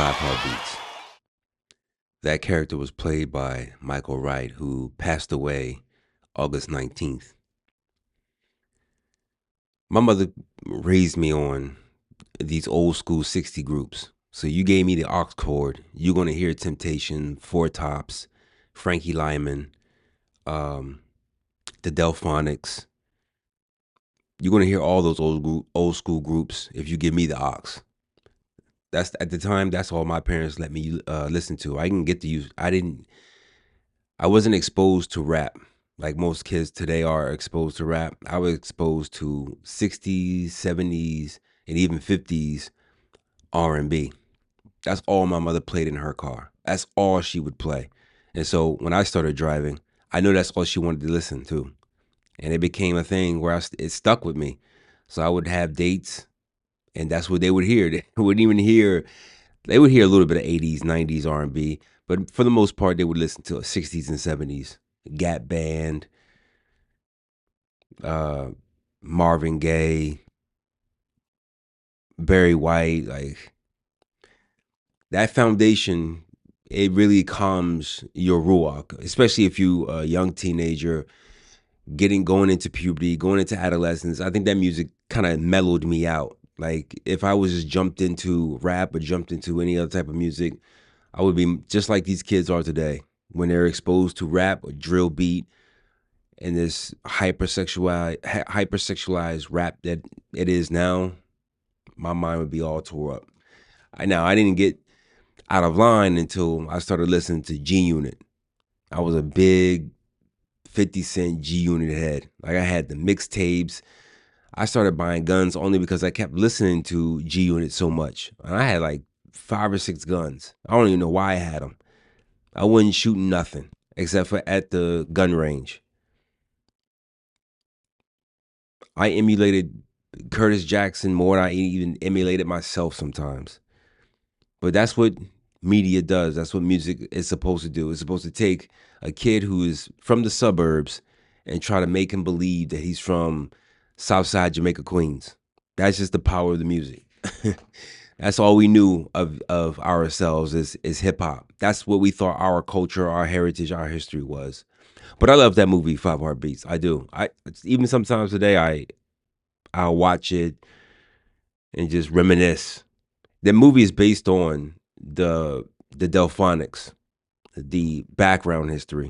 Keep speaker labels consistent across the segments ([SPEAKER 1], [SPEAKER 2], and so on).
[SPEAKER 1] Five Heartbeats. That character was played by Michael Wright, who passed away August 19th. My mother raised me on these old school 60 groups. So you gave me the aux chord, you're going to hear Temptation, Four Tops, Frankie Lyman, um, the Delphonics. You're going to hear all those old school groups if you give me the aux. That's at the time. That's all my parents let me listen to. I didn't get to use. I wasn't exposed to rap like most kids today are exposed to rap. I was exposed to 60s, 70s, and even 50s R&B. That's all my mother played in her car. That's all she would play. And so when I started driving, I knew that's all she wanted to listen to. And it became a thing where it stuck with me. So I would have dates, and that's what they would hear. They wouldn't even hear. They would hear a little bit of 80s, 90s R&B, but for the most part, they would listen to 60s and 70s. Gap Band, uh, Marvin Gaye, Barry White, like that foundation. It really calms your ruach, especially if you a young teenager going into puberty, going into adolescence. I think that music kind of mellowed me out. Like if I was just jumped into rap or jumped into any other type of music, I would be just like these kids are today when they're exposed to rap or drill beat and this hypersexualized rap that it is now. My mind would be all tore up. I didn't get out of line until I started listening to G Unit. I was a big 50 Cent G Unit head. Like I had the mixtapes. I started buying guns only because I kept listening to G Unit so much. And I had like 5 or 6 guns. I don't even know why I had them. I wasn't shooting nothing except for at the gun range. I emulated Curtis Jackson more than I even emulated myself sometimes. But that's what media does. That's what music is supposed to do. It's supposed to take a kid who is from the suburbs and try to make him believe that he's from Southside Jamaica, Queens. That's just the power of the music. That's all we knew of ourselves is hip hop. That's what we thought our culture, our heritage, our history was. But I love that movie, Five Heartbeats. I do. I even sometimes today I'll watch it and just reminisce. The movie is based on the Delphonics, the background history.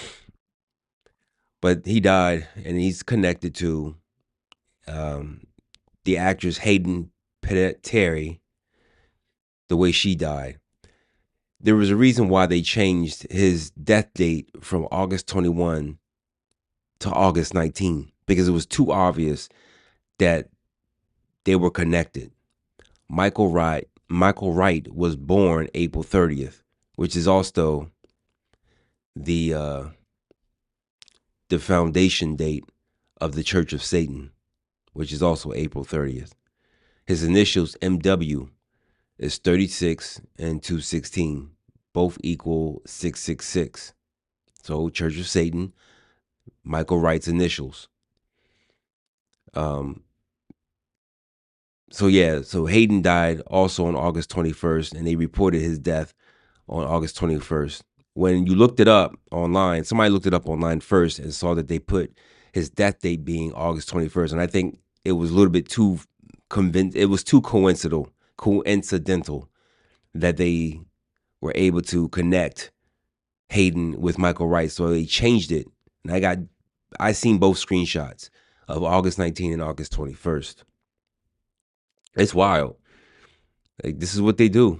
[SPEAKER 1] But he died, and he's connected to um, the actress Hayden Panettiere, the way she died. There was a reason why they changed his death date from August 21 to August 19, because it was too obvious that they were connected. Michael Wright was born April 30th, which is also the the foundation date of the Church of Satan, which is also April 30th. His initials MW is 36 and 216, both equal 666. So Church of Satan, Michael Wright's initials. Um, so Hayden died also on August 21st, and they reported his death on August 21st. When you looked it up online, somebody looked it up online first and saw that they put his death date being August 21st. And I think it was a little bit too it was too coincidental that they were able to connect Hayden with Michael Wright. So they changed it. And I seen both screenshots of August 19th and August 21st. It's wild. Like this is what they do.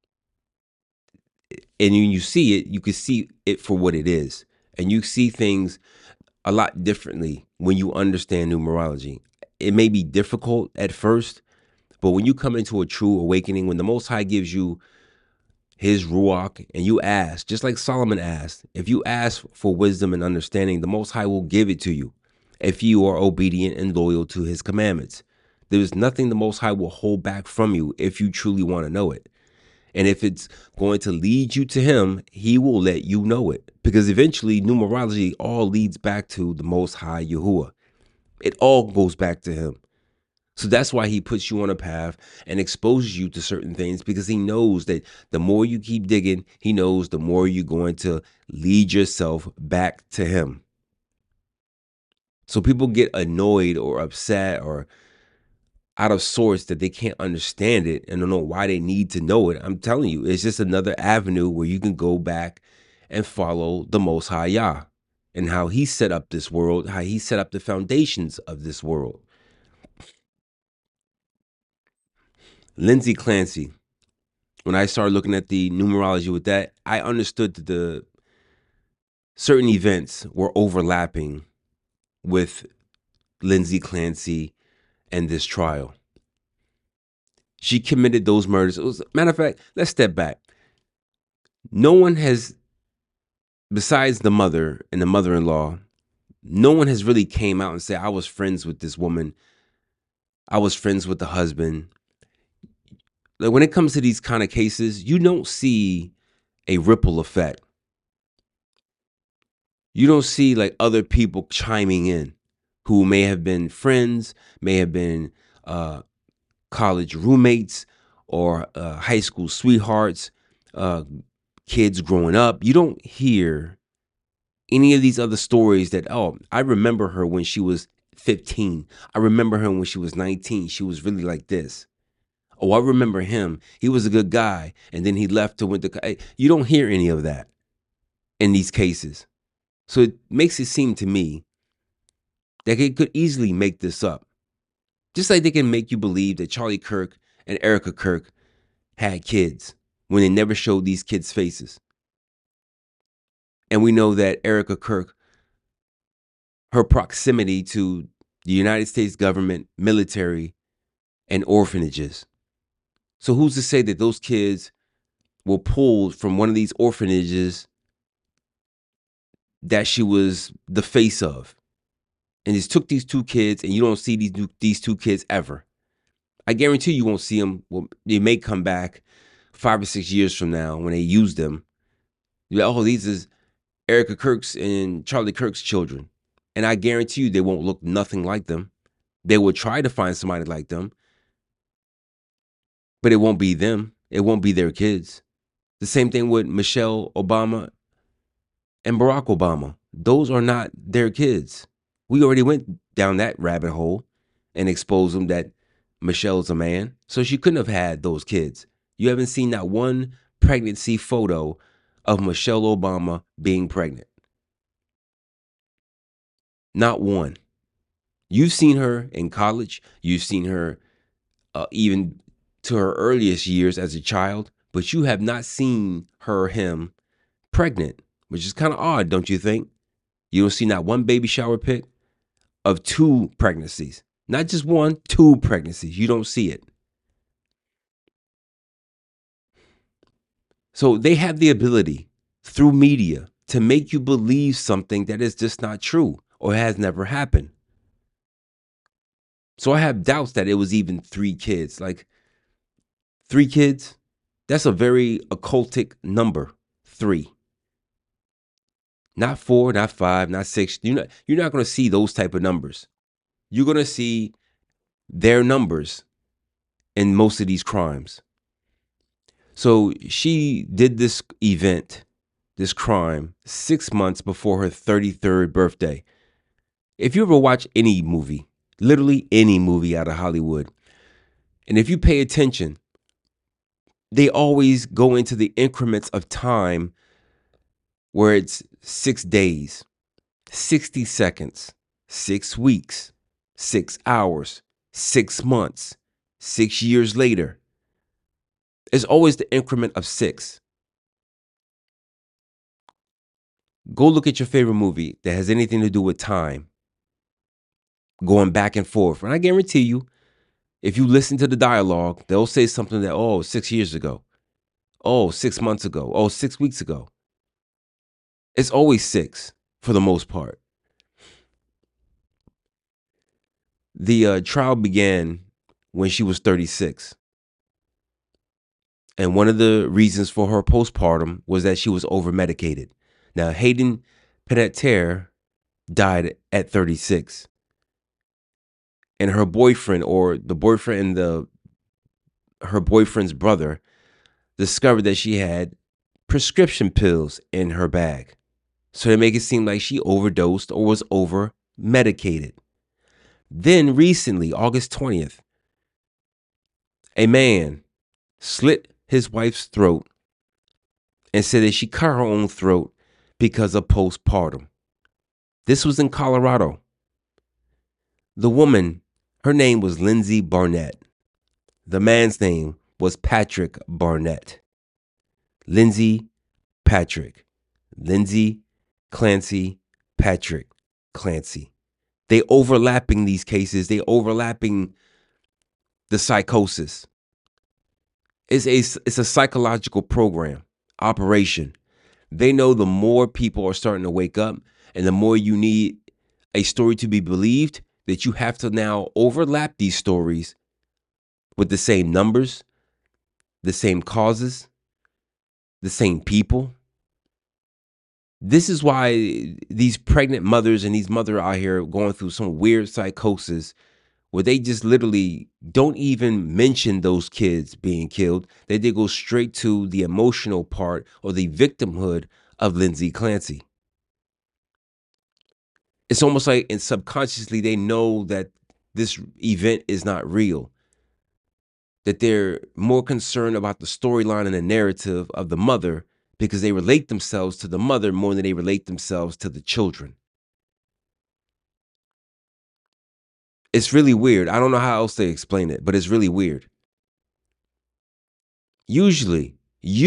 [SPEAKER 1] And when you see it, you can see it for what it is. And you see things a lot differently when you understand numerology. It may be difficult at first, but when you come into a true awakening, when the Most High gives you his Ruach and you ask, just like Solomon asked, if you ask for wisdom and understanding, the Most High will give it to you if you are obedient and loyal to his commandments. There is nothing the Most High will hold back from you if you truly want to know it. And if it's going to lead you to him, he will let you know it. Because eventually, numerology all leads back to the Most High Yahuwah. It all goes back to him. So that's why he puts you on a path and exposes you to certain things, because he knows that the more you keep digging, he knows the more you're going to lead yourself back to him. So people get annoyed or upset or out of sorts that they can't understand it and don't know why they need to know it. I'm telling you, it's just another avenue where you can go back and follow the Most High Yah and how he set up this world, how he set up the foundations of this world. Lindsay Clancy, when I started looking at the numerology with that, I understood that the certain events were overlapping with Lindsay Clancy and this trial. She committed those murders. Matter of fact, let's step back. No one has, besides the mother and the mother-in-law, no one has really came out and said, I was friends with this woman. I was friends with the husband. Like, when it comes to these kind of cases, you don't see a ripple effect. You don't see like other people chiming in who may have been friends, may have been college roommates or high school sweethearts, kids growing up. You don't hear any of these other stories that, oh, I remember her when she was 15. I remember her when she was 19. She was really like this. Oh, I remember him. He was a good guy. And then he left to went to. You don't hear any of that in these cases. So it makes it seem to me that they could easily make this up. Just like they can make you believe that Charlie Kirk and Erica Kirk had kids when they never showed these kids' faces. And we know that Erica Kirk, her proximity to the United States government, military, and orphanages. So who's to say that those kids were pulled from one of these orphanages that she was the face of, and just took these two kids, and you don't see these two kids ever? I guarantee you won't see them. Well, they may come back 5 or 6 years from now when they use them. You're like, oh, these is Erica Kirk's and Charlie Kirk's children. And I guarantee you they won't look nothing like them. They will try to find somebody like them, but it won't be them. It won't be their kids. The same thing with Michelle Obama and Barack Obama. Those are not their kids. We already went down that rabbit hole and exposed them that Michelle's a man. So she couldn't have had those kids. You haven't seen that one pregnancy photo of Michelle Obama being pregnant. Not one. You've seen her in college. You've seen her even to her earliest years as a child, but you have not seen her or him pregnant, which is kind of odd, don't you think? You don't see not one baby shower pic of 2 pregnancies. Not just 1, 2 pregnancies. You don't see it. So they have the ability through media to make you believe something that is just not true or has never happened. So I have doubts that it was even 3 kids. Like 3 kids, that's a very occultic number. 3. Not 4, not 5, not 6. You're not going to see those type of numbers. You're going to see their numbers in most of these crimes. So she did this event, this crime, 6 months before her 33rd birthday. If you ever watch any movie, literally any movie out of Hollywood, and if you pay attention, they always go into the increments of time where it's 6 days, 60 seconds, 6 weeks, 6 hours, 6 months, 6 years later. It's always the increment of 6. Go look at your favorite movie that has anything to do with time, going back and forth. And I guarantee you, if you listen to the dialogue, they'll say something that, oh, 6 years ago. Oh, 6 months ago. Oh, 6 weeks ago. It's always 6 for the most part. The trial began when she was 36. And one of the reasons for her postpartum was that she was over-medicated. Now, Hayden Panettiere died at 36. and her boyfriend, or the boyfriend and her boyfriend's brother, discovered that she had prescription pills in her bag. So they make it seem like she overdosed or was over medicated. Then recently, August 20th, a man slit his wife's throat and said that she cut her own throat because of postpartum. This was in Colorado. The woman, her name was Lindsay Barnett. The man's name was Patrick Barnett. Lindsay, Patrick. Lindsay, Clancy, Patrick, Clancy. They overlapping these cases. They overlapping the psychosis. It's a psychological program, operation. They know the more people are starting to wake up and the more you need a story to be believed, that you have to now overlap these stories with the same numbers, the same causes, the same people. This is why these pregnant mothers and these mothers out here going through some weird psychosis where they just literally don't even mention those kids being killed. They go straight to the emotional part or the victimhood of Lindsay Clancy. It's almost like, and subconsciously they know that this event is not real, that they're more concerned about the storyline and the narrative of the mother because they relate themselves to the mother more than they relate themselves to the children. It's really weird. I don't know how else to explain it, but it's really weird. Usually,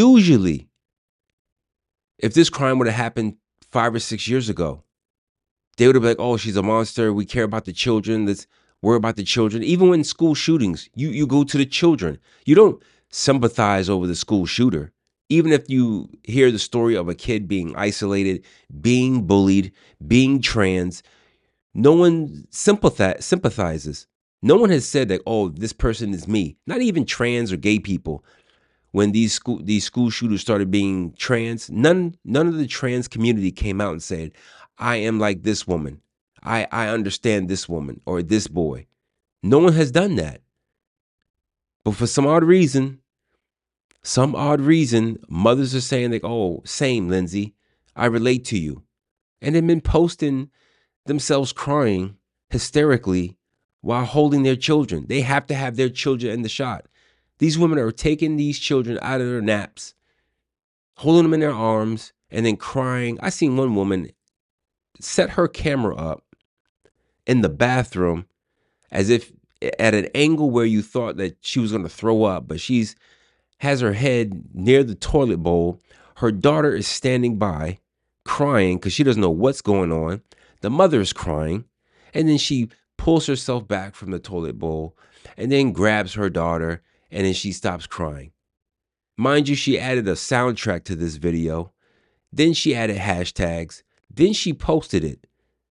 [SPEAKER 1] if this crime would have happened 5 or 6 years ago, they would have been like, oh, she's a monster. We care about the children. Let's worry about the children. Even when school shootings, you go to the children. You don't sympathize over the school shooter. Even if you hear the story of a kid being isolated, being bullied, being trans, no one sympathizes. No one has said that, oh, this person is me. Not even trans or gay people. When these school shooters started being trans, none of the trans community came out and said, I am like this woman. I understand this woman or this boy. No one has done that. But for some odd reason, mothers are saying like, oh, same, Lindsay. I relate to you. And they've been posting themselves crying hysterically while holding their children. They have to have their children in the shot. These women are taking these children out of their naps, holding them in their arms, and then crying. I seen one woman set her camera up in the bathroom as if at an angle where you thought that she was going to throw up, but has her head near the toilet bowl. Her daughter is standing by crying because she doesn't know what's going on. The mother is crying, and then she pulls herself back from the toilet bowl and then grabs her daughter, and then she stops crying. Mind you, she added a soundtrack to this video. Then she added hashtags. Then she posted it.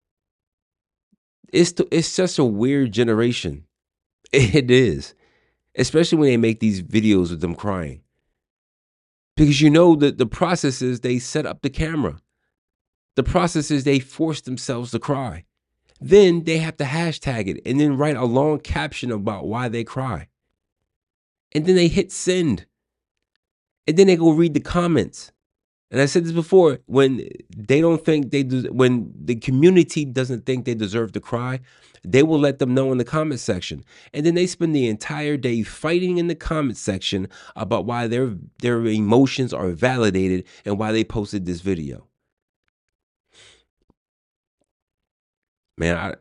[SPEAKER 1] It's just a weird generation. It is. Especially when they make these videos with them crying. Because you know that the process is they set up the camera. The process is they force themselves to cry. Then they have to hashtag it and then write a long caption about why they cry. And then they hit send. And then they go read the comments. And I said this before, when they don't think when the community doesn't think they deserve to cry, they will let them know in the comment section. And then they spend the entire day fighting in the comment section about why their emotions are validated and why they posted this video. Man,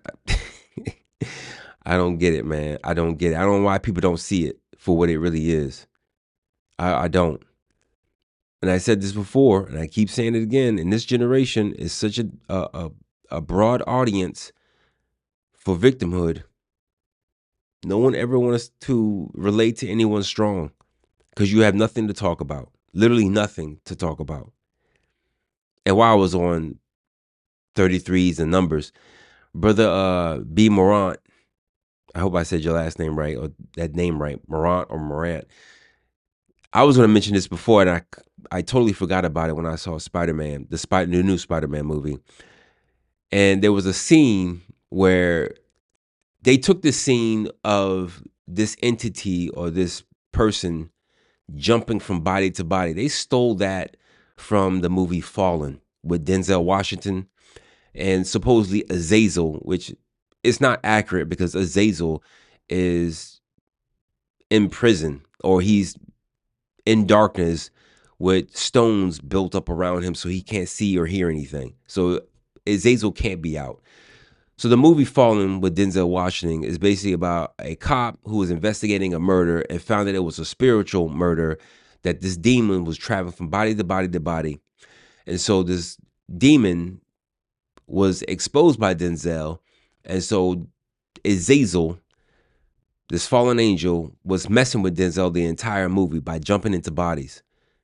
[SPEAKER 1] I don't get it, man. I don't get it. I don't know why people don't see it for what it really is. I don't. And I said this before, and I keep saying it again. In this generation, is such a broad audience for victimhood. No one ever wants to relate to anyone strong because you have nothing to talk about. Literally nothing to talk about. And while I was on 33s and numbers, brother B. Morant, I hope I said your last name right, or that name right, Morant or Morant. I was going to mention this before, and I totally forgot about it when I saw Spider-Man, the new Spider-Man movie. And there was a scene where they took the scene of this entity or this person jumping from body to body. They stole that from the movie Fallen with Denzel Washington and supposedly Azazel, which is not accurate because Azazel is in prison, or he's in darkness with stones built up around him so he can't see or hear anything. So Azazel can't be out. So the movie Fallen with Denzel Washington is basically about a cop who was investigating a murder and found that it was a spiritual murder, that this demon was traveling from body to body to body. And so this demon was exposed by Denzel. And so Azazel, this fallen angel, was messing with Denzel the entire movie by jumping into bodies.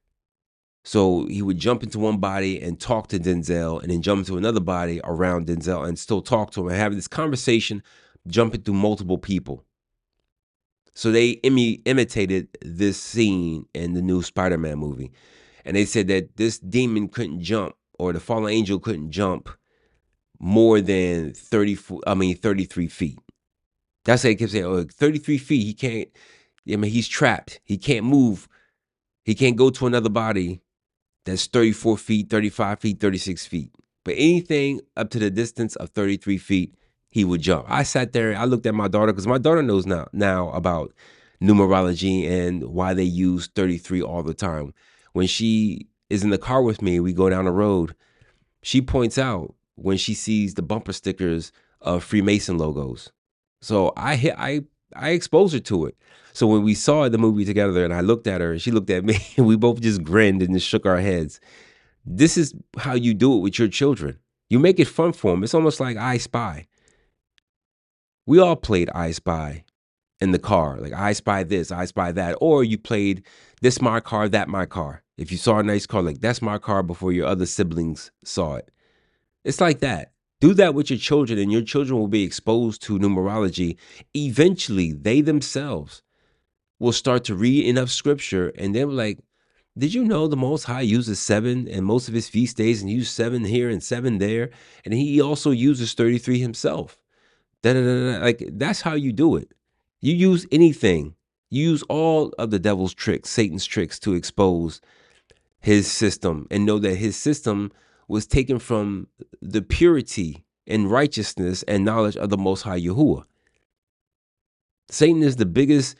[SPEAKER 1] So he would jump into one body and talk to Denzel, and then jump into another body around Denzel and still talk to him and have this conversation, jumping through multiple people. So they imitated this scene in the new Spider-Man movie. And they said that this demon couldn't jump, or the fallen angel couldn't jump more than 33 feet. That's what they kept saying. Oh, 33 feet, he can't, he's trapped. He can't move. He can't go to another body that's 34 feet, 35 feet, 36 feet. But anything up to the distance of 33 feet, he would jump. I sat there, I looked at my daughter, because my daughter knows now about numerology and why they use 33 all the time. When she is in the car with me, we go down the road, she points out when she sees the bumper stickers of Freemason logos. So I exposed her to it. So when we saw the movie together and I looked at her and she looked at me, and we both just grinned and just shook our heads. This is how you do it with your children. You make it fun for them. It's almost like I Spy. We all played I Spy in the car. Like, I spy this, I spy that. Or you played this my car, that my car. If you saw a nice car, like, that's my car, before your other siblings saw it. It's like that. Do that with your children, and your children will be exposed to numerology. Eventually, they themselves will start to read enough scripture, and they're like, did you know the Most High uses 7 in most of his feast days, and he used 7 here and 7 there? And he also uses 33 himself. Like, that's how you do it. You use anything. You use all of the devil's tricks, Satan's tricks, to expose his system, and know that his system was taken from the purity and righteousness and knowledge of the Most High Yahuwah. Satan is the biggest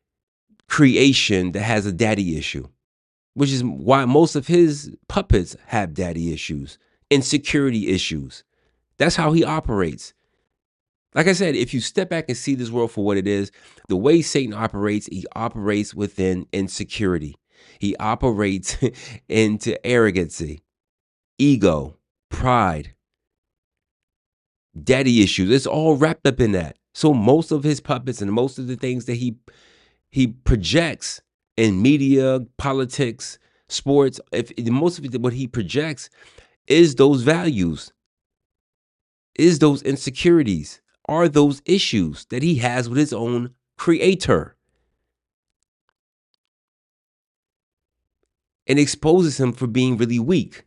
[SPEAKER 1] creation that has a daddy issue, which is why most of his puppets have daddy issues, insecurity issues. That's how he operates. Like I said, if you step back and see this world for what it is, the way Satan operates, he operates within insecurity. He operates into arrogancy, ego, pride, daddy issues. It's all wrapped up in that. So most of his puppets and most of the things that he projects in media, politics, sports, most of it, what he projects is those values, is those insecurities, are those issues that he has with his own creator, and exposes him for being really weak.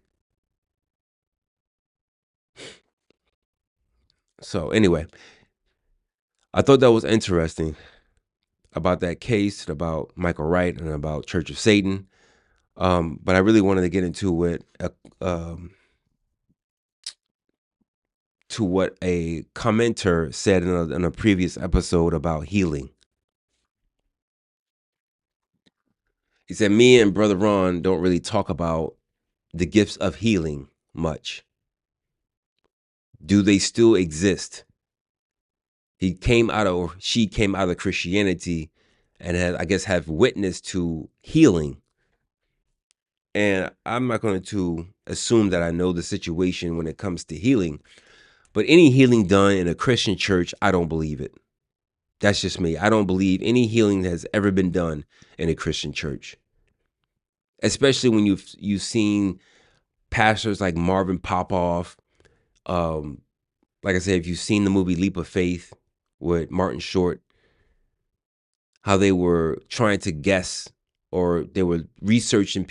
[SPEAKER 1] So anyway, I thought that was interesting about that case, and about Michael Wright, and about Church of Satan. But I really wanted to get into it, to what a commenter said in a previous episode about healing. He said, me and Brother Ron don't really talk about the gifts of healing much. Do they still exist? She came out of Christianity, and I guess have witnessed to healing. And I'm not going to assume that I know the situation when it comes to healing, but any healing done in a Christian church, I don't believe it. That's just me. I don't believe any healing has ever been done in a Christian church. Especially when you've seen pastors like Marvin Popoff. Like I said, if you've seen the movie Leap of Faith with Martin Short, how they were trying to guess, or they were researching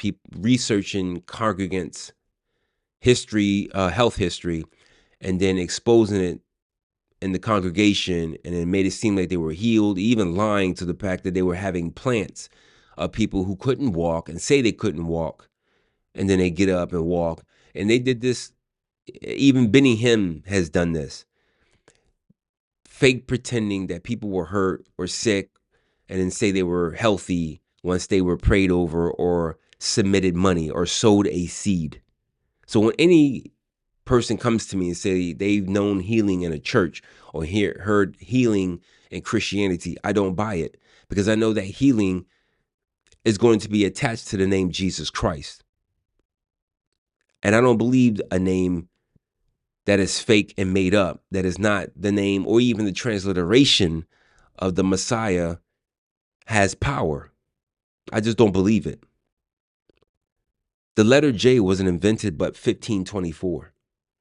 [SPEAKER 1] congregants' history, health history, and then exposing it in the congregation, and it made it seem like they were healed, even lying to the fact that they were having plants of people who couldn't walk and say they couldn't walk, and then they get up and walk. And they did this, even Benny Hinn has done this, fake pretending that people were hurt or sick, and then say they were healthy once they were prayed over or submitted money or sowed a seed. So when any person comes to me and say they've known healing in a church or heard healing in Christianity, I don't buy it, because I know that healing is going to be attached to the name Jesus Christ. And I don't believe a name that is fake and made up, that is not the name or even the transliteration of the Messiah, has power. I just don't believe it. The letter J wasn't invented but 1524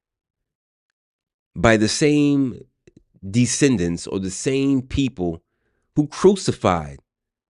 [SPEAKER 1] by the same descendants or the same people who crucified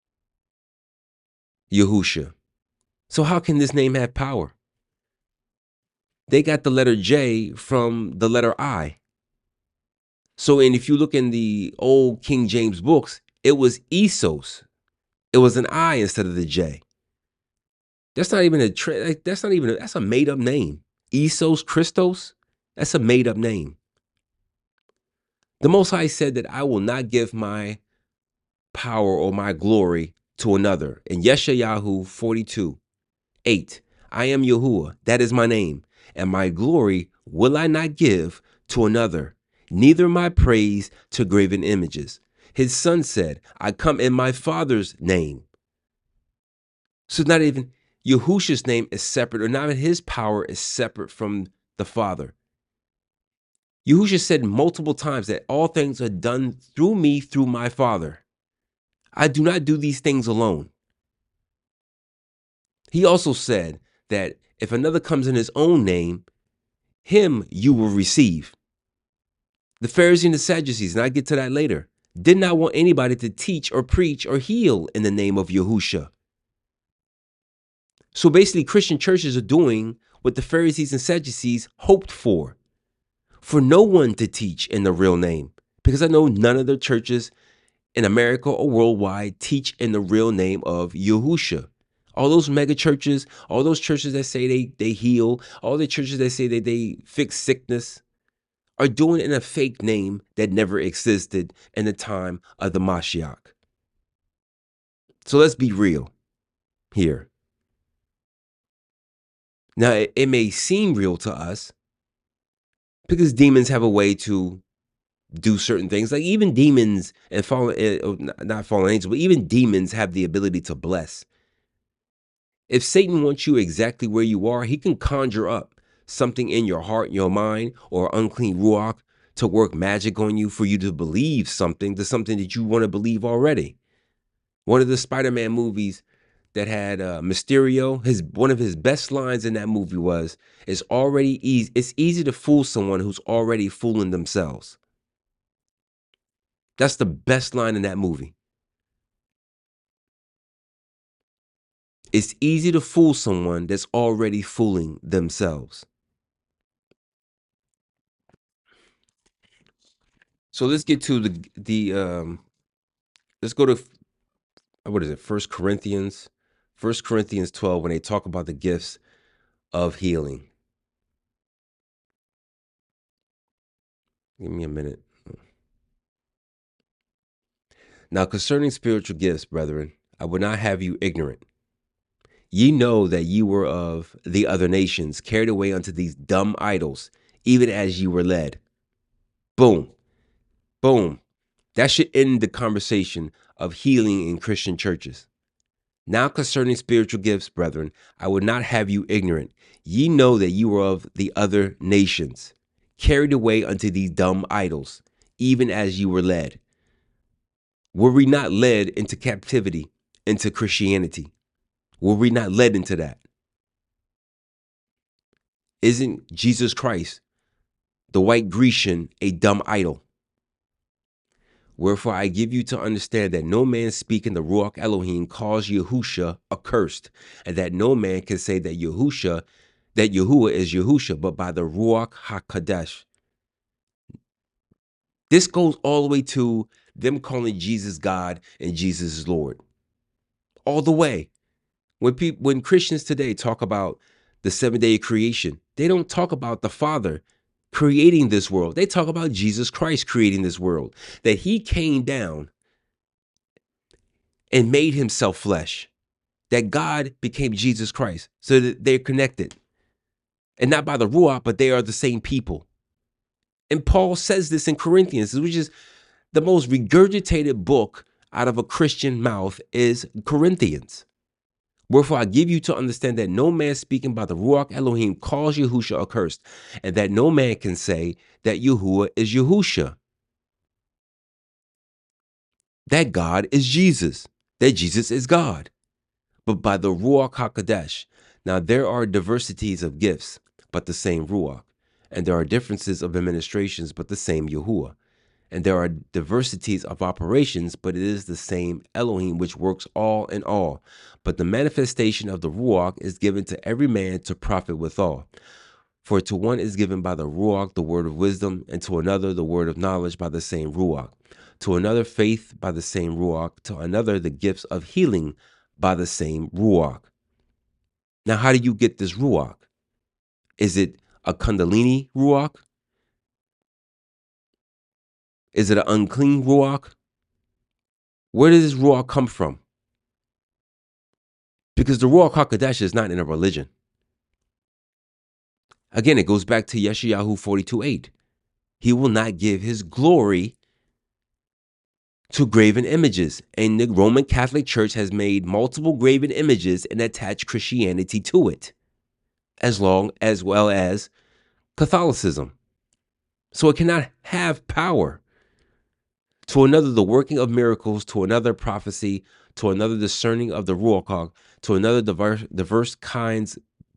[SPEAKER 1] Yahusha. So how can this name have power? They got the letter J from the letter I. So, and if you look in the old King James books, it was Isos. It was an I instead of the J. That's not even that's a made up name. Isos Christos, that's a made up name. The Most High said that I will not give my power or my glory to another. In Yeshayahu 42:8, I am Yahuwah, that is my name, and my glory will I not give to another, neither my praise to graven images. His son said, I come in my Father's name. So not even Yahusha's name is separate, or not even his power is separate from the Father. Yahusha said multiple times that all things are done through me, through my Father. I do not do these things alone. He also said that if another comes in his own name, him you will receive. The Pharisees and the Sadducees, and I get to that later, did not want anybody to teach or preach or heal in the name of Yahusha. So basically, Christian churches are doing what the Pharisees and Sadducees hoped for no one to teach in the real name. Because I know none of the churches in America or worldwide teach in the real name of Yahusha. All those mega churches, all those churches that say they heal, all the churches that say that they fix sickness, are doing it in a fake name that never existed in the time of the Mashiach. So let's be real here. Now, it may seem real to us because demons have a way to do certain things. Like even demons and not fallen angels, but even demons have the ability to bless. If Satan wants you exactly where you are, he can conjure up something in your heart, your mind, or unclean ruach to work magic on you for you to believe something, that you want to believe already. One of the Spider-Man movies that had Mysterio, one of his best lines in that movie was, it's easy to fool someone who's already fooling themselves. That's the best line in that movie. It's easy to fool someone that's already fooling themselves. So let's get to let's go to, what is it? 1 Corinthians 12, when they talk about the gifts of healing. Give me a minute. Now, concerning spiritual gifts, brethren, I would not have you ignorant. Ye know that ye were of the other nations, carried away unto these dumb idols, even as ye were led. Boom. Boom. That should end the conversation of healing in Christian churches. Now concerning spiritual gifts, brethren, I would not have you ignorant. Ye know that you were of the other nations, carried away unto these dumb idols, even as you were led. Were we not led into captivity, into Christianity? Were we not led into that? Isn't Jesus Christ, the white Grecian, a dumb idol? Wherefore I give you to understand that no man speaking the Ruach Elohim calls Yahusha accursed, and that no man can say that Yahuwah is Yahusha, but by the Ruach HaKodesh. This goes all the way to them calling Jesus God and Jesus is Lord. All the way. When Christians today talk about the 7-day creation, they don't talk about the Father creating this world. They talk about Jesus Christ creating this world. That he came down and made himself flesh. That God became Jesus Christ. So that they're connected. And not by the Ruach, but they are the same people. And Paul says this in Corinthians, which is the most regurgitated book out of a Christian mouth, is Corinthians. Wherefore I give you to understand that no man speaking by the Ruach Elohim calls Yahusha accursed, and that no man can say that Yahuwah is Yahusha. That God is Jesus, that Jesus is God, but by the Ruach HaKodesh. Now there are diversities of gifts, but the same Ruach, and there are differences of administrations, but the same Yahuwah. And there are diversities of operations, but it is the same Elohim which works all in all. But the manifestation of the Ruach is given to every man to profit withal. For to one is given by the Ruach the word of wisdom, and to another the word of knowledge by the same Ruach. To another faith by the same Ruach, to another the gifts of healing by the same Ruach. Now, how do you get this Ruach? Is it a Kundalini Ruach? Is it an unclean Ruach? Where does this Ruach come from? Because the Ruach HaKodesh is not in a religion. Again, it goes back to Yeshayahu 42:8. He will not give his glory to graven images. And the Roman Catholic Church has made multiple graven images and attached Christianity to it, as well as Catholicism. So it cannot have power. To another, the working of miracles, to another, prophecy, to another, discerning of the Ruach, to another, diverse kinds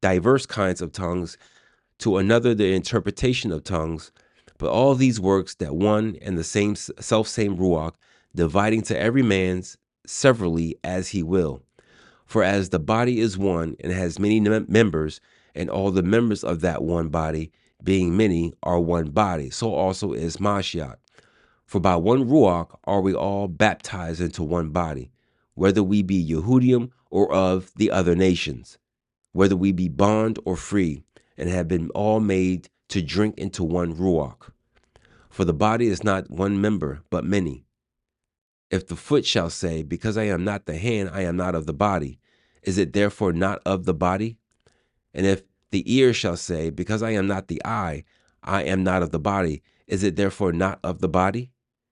[SPEAKER 1] of tongues, to another, the interpretation of tongues. But all these works that one and the same self-same Ruach, dividing to every man's severally as he will. For as the body is one and has many members, and all the members of that one body, being many, are one body, so also is Mashiach. For by one Ruach are we all baptized into one body, whether we be Yehudim or of the other nations, whether we be bond or free, and have been all made to drink into one Ruach. For the body is not one member, but many. If the foot shall say, because I am not the hand, I am not of the body, is it therefore not of the body? And if the ear shall say, because I am not the eye, I am not of the body, is it therefore not of the body?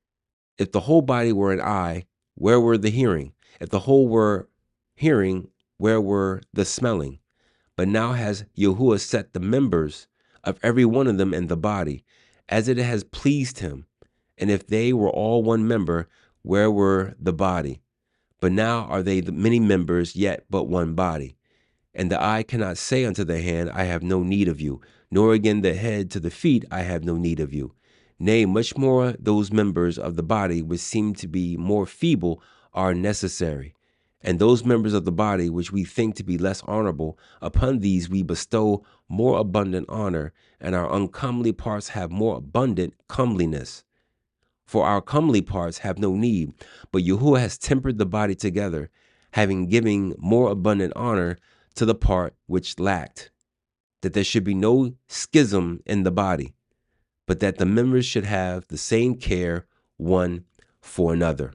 [SPEAKER 1] If the whole body were an eye, where were the hearing? If the whole were hearing, where were the smelling? But now has Yahuwah set the members of every one of them in the body, as it has pleased him. And if they were all one member, where were the body? But now are they the many members, yet but one body. And the eye cannot say unto the hand, I have no need of you, nor again the head to the feet, I have no need of you. Nay, much more those members of the body which seem to be more feeble are necessary. And those members of the body which we think to be less honorable, upon these we bestow more abundant honor, and our uncomely parts have more abundant comeliness. For our comely parts have no need, but Yahuwah has tempered the body together, having given more abundant honor to the part which lacked, that there should be no schism in the body, but that the members should have the same care one for another.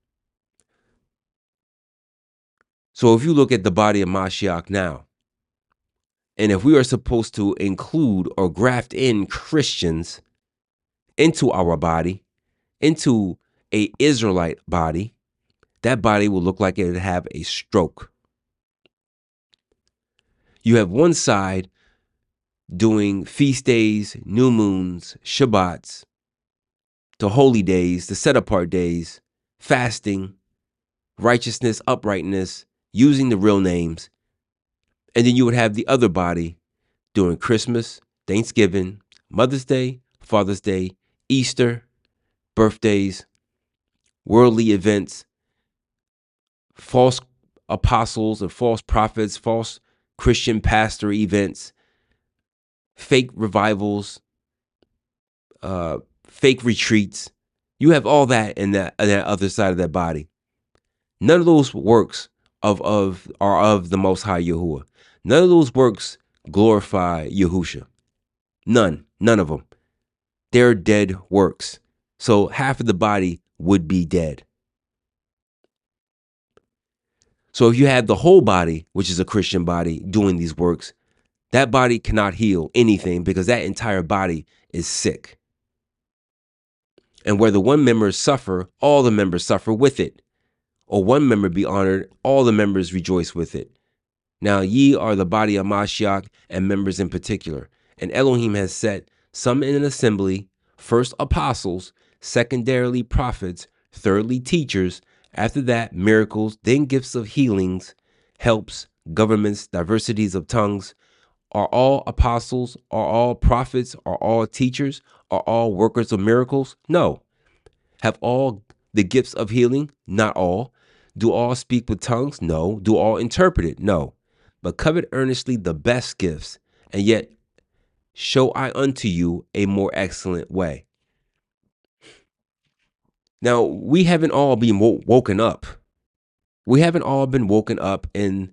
[SPEAKER 1] So if you look at the body of Mashiach now, and if we are supposed to include or graft in Christians into our body, into a Israelite body, that body will look like it would have a stroke. You have one side doing feast days, new moons, Shabbats, the holy days, the set apart days, fasting, righteousness, uprightness, using the real names. And then you would have the other body doing Christmas, Thanksgiving, Mother's Day, Father's Day, Easter, birthdays, worldly events, false apostles and false prophets, false Christian pastor events, fake revivals, fake retreats, You have all that in that other side of that body. None of those works are of the Most High Yahuwah. None of those works glorify Yahusha. None of them. They're dead works. So half of the body would be dead. So if you have the whole body, which is a Christian body, doing these works, that body cannot heal anything because that entire body is sick. And where the one member suffer, all the members suffer with it. Or one member be honored, all the members rejoice with it. Now ye are the body of Mashiach, and members in particular. And Elohim has set some in an assembly, first apostles, secondarily prophets, thirdly teachers, after that miracles, then gifts of healings, helps, governments, diversities of tongues. Are all apostles? Are all prophets? Are all teachers? Are all workers of miracles? No. Have all the gifts of healing? Not all. Do all speak with tongues? No. Do all interpret it? No. But covet earnestly the best gifts, and yet show I unto you a more excellent way. Now, we haven't all been woken up. We haven't all been woken up in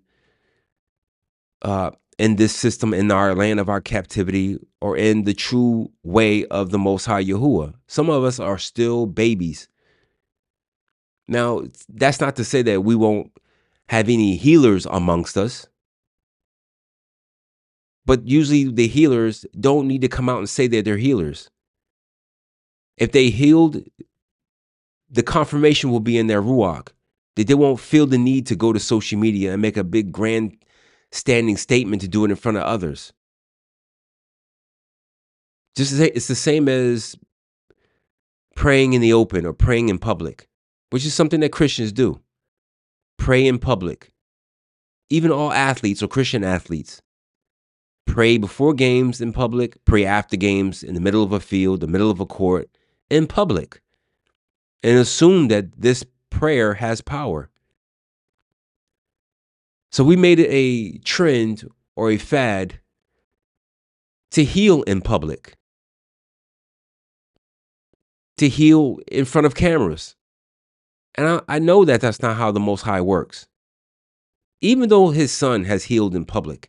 [SPEAKER 1] this system, in our land of our captivity, or in the true way of the Most High Yahuwah. Some of us are still babies. Now, that's not to say that we won't have any healers amongst us. But usually the healers don't need to come out and say that they're healers. If they healed, the confirmation will be in their ruach. That they won't feel the need to go to social media and make a big grand standing statement to do it in front of others. Just to say, it's the same as praying in the open or praying in public, which is something that Christians do. Pray in public. Even all athletes or Christian athletes. Pray before games in public, pray after games in the middle of a field, the middle of a court, in public. And assume that this prayer has power. So we made it a trend or a fad to heal in public. To heal in front of cameras. And I know that that's not how the Most High works. Even though his son has healed in public.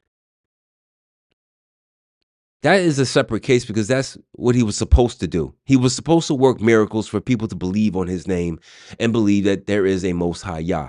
[SPEAKER 1] That is a separate case because that's what he was supposed to do. He was supposed to work miracles for people to believe on his name and believe that there is a Most High Yah.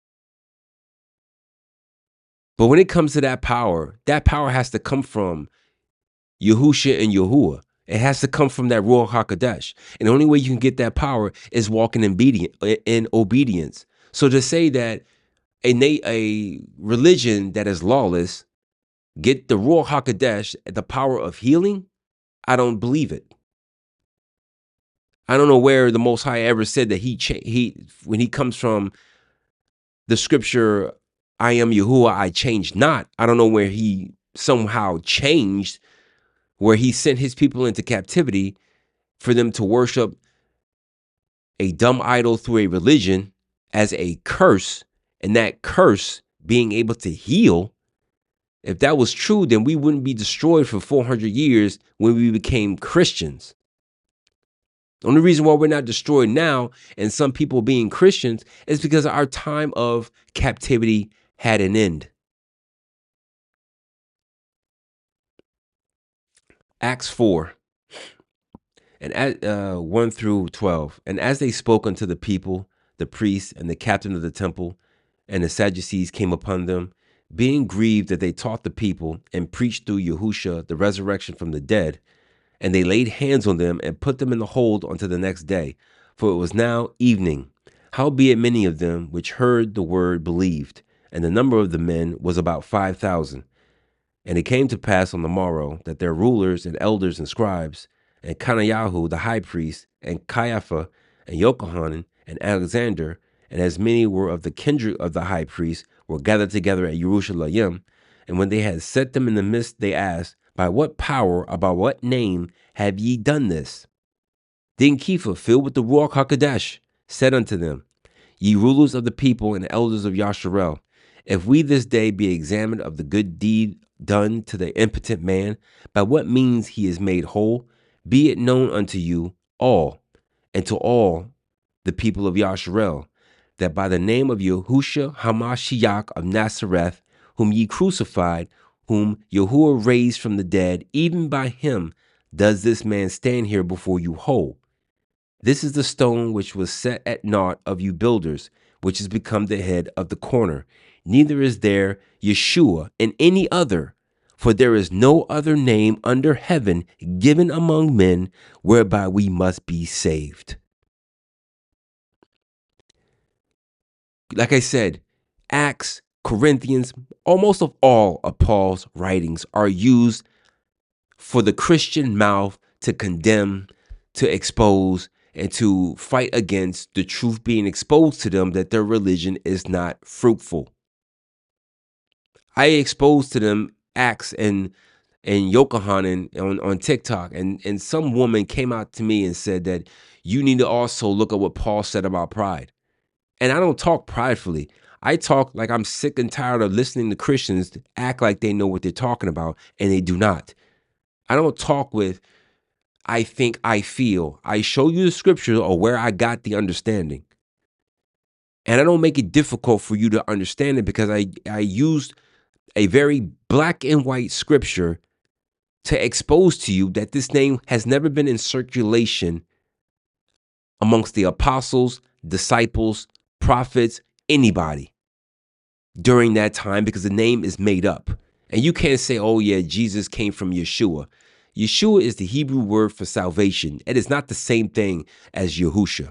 [SPEAKER 1] But when it comes to that power has to come from Yahusha and Yahuwah. It has to come from that Ruach HaKodesh. And the only way you can get that power is walking in obedience. So to say that a religion that is lawless get the Ruach HaKodesh, the power of healing, I don't believe it. I don't know where the Most High ever said that he when he comes from the scripture, I am Yahuwah, I change not. I don't know where he somehow changed, where he sent his people into captivity for them to worship a dumb idol through a religion as a curse, and that curse being able to heal. If that was true, then we wouldn't be destroyed for 400 years when we became Christians. The only reason why we're not destroyed now and some people being Christians is because our time of captivity had an end. Acts 4 and 1 through 12. And as they spoke unto the people, the priests and the captain of the temple and the Sadducees came upon them, being grieved that they taught the people and preached through Yahusha the resurrection from the dead. And they laid hands on them and put them in the hold until the next day, for it was now evening. Howbeit many of them which heard the word believed, and the number of the men was about 5,000. And it came to pass on the morrow that their rulers and elders and scribes, and Kanayahu the high priest, and Caiaphas, and Yochanan, and Alexander, and as many were of the kindred of the high priest, were gathered together at Jerusalem. And when they had set them in the midst, they asked, by what power or by what name have ye done this? Then Kepha, filled with the Ruach HaKodesh, said unto them, ye rulers of the people and elders of Yasharel, if we this day be examined of the good deed done to the impotent man, by what means he is made whole, be it known unto you all, and to all the people of Yasharel, that by the name of Yahushua Hamashiach of Nazareth, whom ye crucified, whom Yahuwah raised from the dead, even by him does this man stand here before you whole. This is the stone which was set at naught of you builders, which has become the head of the corner. Neither is there Yeshua in any other, for there is no other name under heaven given among men whereby we must be saved. Like I said, Acts, Corinthians, almost of all of Paul's writings are used for the Christian mouth to condemn, to expose, and to fight against the truth being exposed to them that their religion is not fruitful. I exposed to them Acts and Yochanan on TikTok, and some woman came out to me and said that you need to also look at what Paul said about pride. And I don't talk pridefully. I talk like I'm sick and tired of listening to Christians act like they know what they're talking about, and they do not. I don't talk with, I think, I feel. I show you the scripture or where I got the understanding. And I don't make it difficult for you to understand it because I used a very black and white scripture to expose to you that this name has never been in circulation amongst the apostles, disciples, prophets, anybody during that time, because the name is made up. And you can't say, oh yeah, Jesus came from Yeshua. Yeshua is the Hebrew word for salvation. It is not the same thing as Yahusha.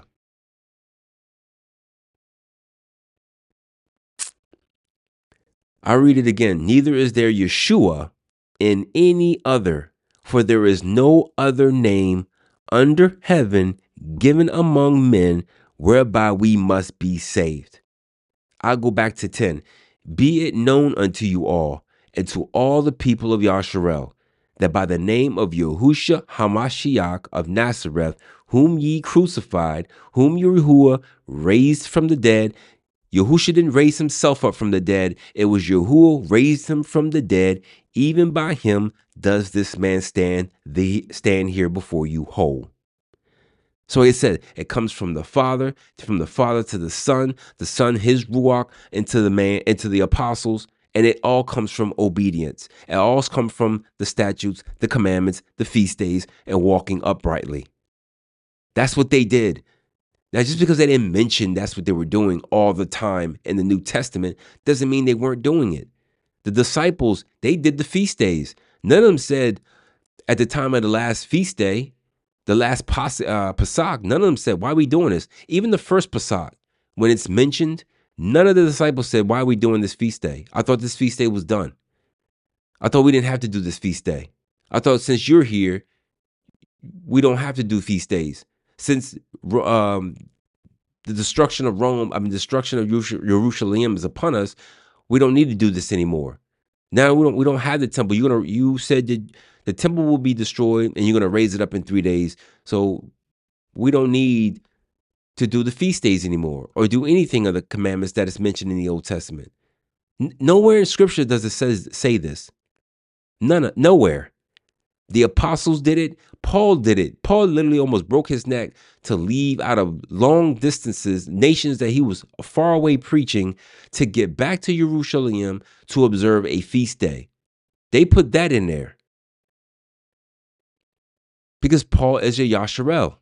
[SPEAKER 1] I read it again. Neither is there Yeshua in any other, for there is no other name under heaven given among men whereby we must be saved. I'll go back to 10. Be it known unto you all and to all the people of Yasharel, that by the name of Yahushua Hamashiach of Nazareth, whom ye crucified, whom Yahuwah raised from the dead. Yahushua didn't raise himself up from the dead. It was Yahuwah raised him from the dead. Even by him does this man stand here before you whole. So it said it comes from the Father to the Son his Ruach, into the man, into the apostles, and it all comes from obedience. It all comes from the statutes, the commandments, the feast days, and walking uprightly. That's what they did. Now, just because they didn't mention that's what they were doing all the time in the New Testament doesn't mean they weren't doing it. The disciples, they did the feast days. None of them said at the time of the last feast day, the last Pesach, none of them said, why are we doing this? Even the first Pesach, when it's mentioned, none of the disciples said, why are we doing this feast day? I thought this feast day was done. I thought we didn't have to do this feast day. I thought since you're here, we don't have to do feast days. Since the destruction of Rome, destruction of Jerusalem is upon us, we don't need to do this anymore. Now we don't have the temple. You said that the temple will be destroyed and you're gonna raise it up in 3 days. So we don't need to do the feast days anymore or do anything of the commandments that is mentioned in the Old Testament. Nowhere in Scripture does it say this. Nowhere. The apostles did it. Paul did it. Paul literally almost broke his neck to leave out of long distances, nations that he was far away preaching, to get back to Jerusalem to observe a feast day. They put that in there because Paul is a Yashareli.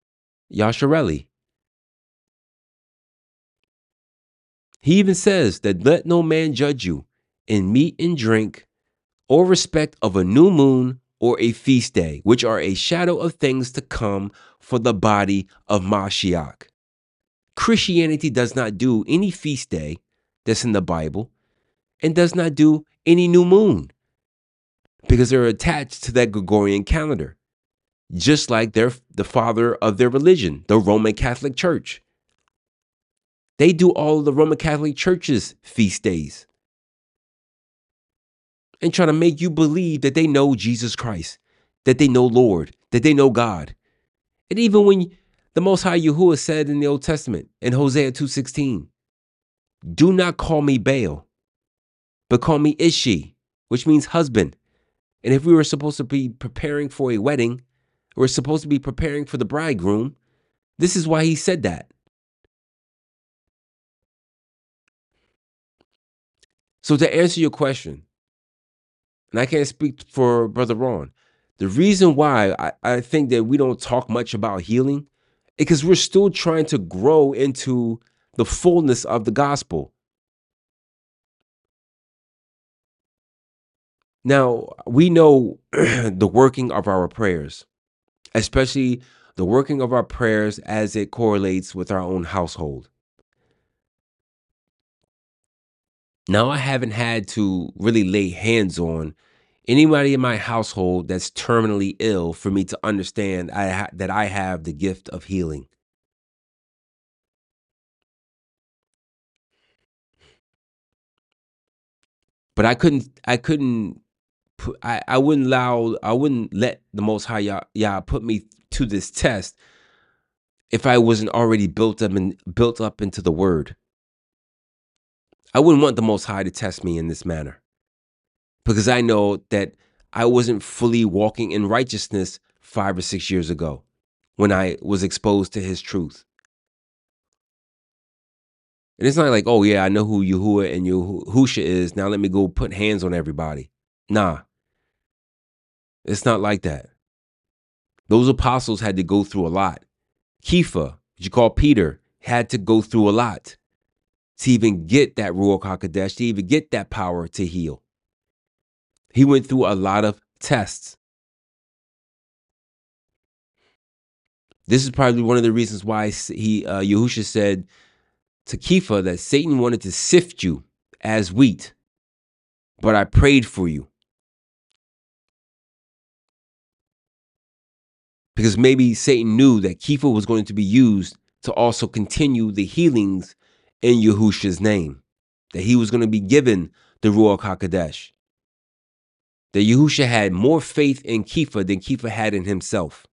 [SPEAKER 1] He even says that let no man judge you in meat and drink or respect of a new moon or a feast day, which are a shadow of things to come for the body of Mashiach. Christianity does not do any feast day that's in the Bible and does not do any new moon because they're attached to that Gregorian calendar, just like the father of their religion, the Roman Catholic Church. They do all of the Roman Catholic Church's feast days and try to make you believe that they know Jesus Christ, that they know Lord, that they know God. And even when the Most High Yahuwah said in the Old Testament, in Hosea 2:16, do not call me Baal, but call me Ishi, which means husband. And if we were supposed to be preparing for a wedding, we're supposed to be preparing for the bridegroom, This is why he said that. So to answer your question, and I can't speak for Brother Ron, the reason why I think that we don't talk much about healing is because we're still trying to grow into the fullness of the gospel. Now, we know the working of our prayers, especially the working of our prayers as it correlates with our own household. Now, I haven't had to really lay hands on anybody in my household that's terminally ill for me to understand that I have the gift of healing. But I couldn't I wouldn't let the Most High Yah put me to this test if I wasn't already built up into the Word. I wouldn't want the Most High to test me in this manner, because I know that I wasn't fully walking in righteousness 5 or 6 years ago when I was exposed to His truth. And it's not like, oh yeah, I know who Yahuwah and Yahusha is. Now let me go put hands on everybody. Nah, it's not like that. Those apostles had to go through a lot. Kepha, which you call Peter, had to go through a lot to even get that Ruach HaKodesh, to even get that power to heal. He went through a lot of tests. This is probably one of the reasons why Yahusha said to Kepha that Satan wanted to sift you as wheat, but I prayed for you. Because maybe Satan knew that Kepha was going to be used to also continue the healings in Yahusha's name, that he was going to be given the Ruach HaKodesh. That Yahusha had more faith in Kepha than Kepha had in himself.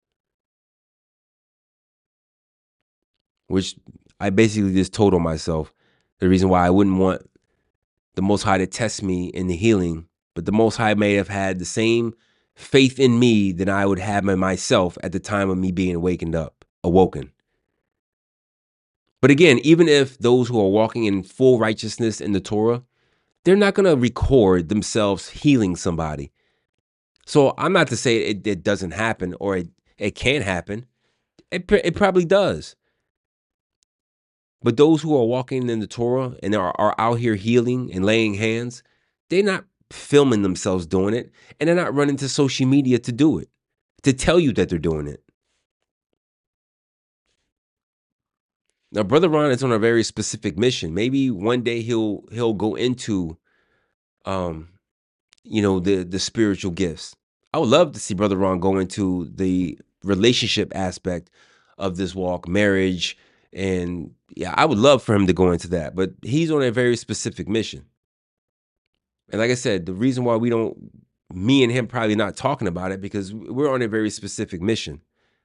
[SPEAKER 1] Which I basically just told on myself the reason why I wouldn't want the Most High to test me in the healing, but the Most High may have had the same faith in me that I would have in myself at the time of me being awoken. But again, even if those who are walking in full righteousness in the Torah, they're not going to record themselves healing somebody. So I'm not to say it doesn't happen, or it can't happen. It probably does. But those who are walking in the Torah and are out here healing and laying hands, they're not filming themselves doing it, and they're not running to social media to do it, to tell you that they're doing it. Now, Brother Ron is on a very specific mission. Maybe one day he'll go into the spiritual gifts. I would love to see Brother Ron go into the relationship aspect of this walk, marriage, and yeah, I would love for him to go into that. But he's on a very specific mission. And like I said, the reason why me and him probably not talking about it, because we're on a very specific mission.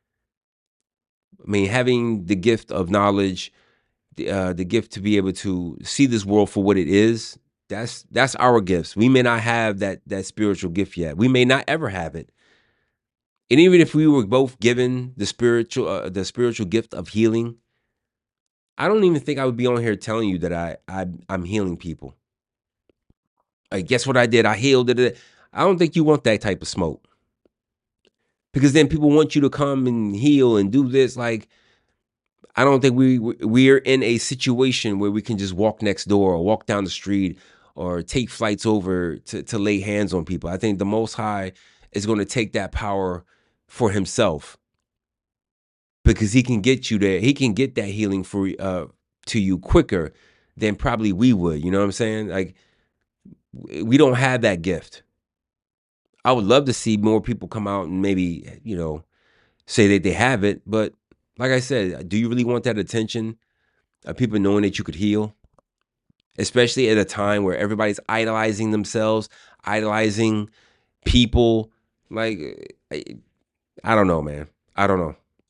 [SPEAKER 1] I mean, having the gift of knowledge, the gift to be able to see this world for what it is, that's our gifts. We may not have that spiritual gift yet. We may not ever have it. And even if we were both given the spiritual gift of healing, I don't even think I would be on here telling you that I'm healing people. Like, guess what I did? I healed it. I don't think you want that type of smoke. Because then people want you to come and heal and do this. Like, I don't think we're in a situation where we can just walk next door or walk down the street or take flights over to lay hands on people. I think the Most High is going to take that power for himself, because he can get you there. He can get that healing to you quicker than probably we would. You know what I'm saying? Like, we don't have that gift. I would love to see more people come out and maybe, say that they have it. But like I said, do you really want that attention of people knowing that you could heal? Especially at a time where everybody's idolizing themselves, idolizing people. Like, I don't know, man. I don't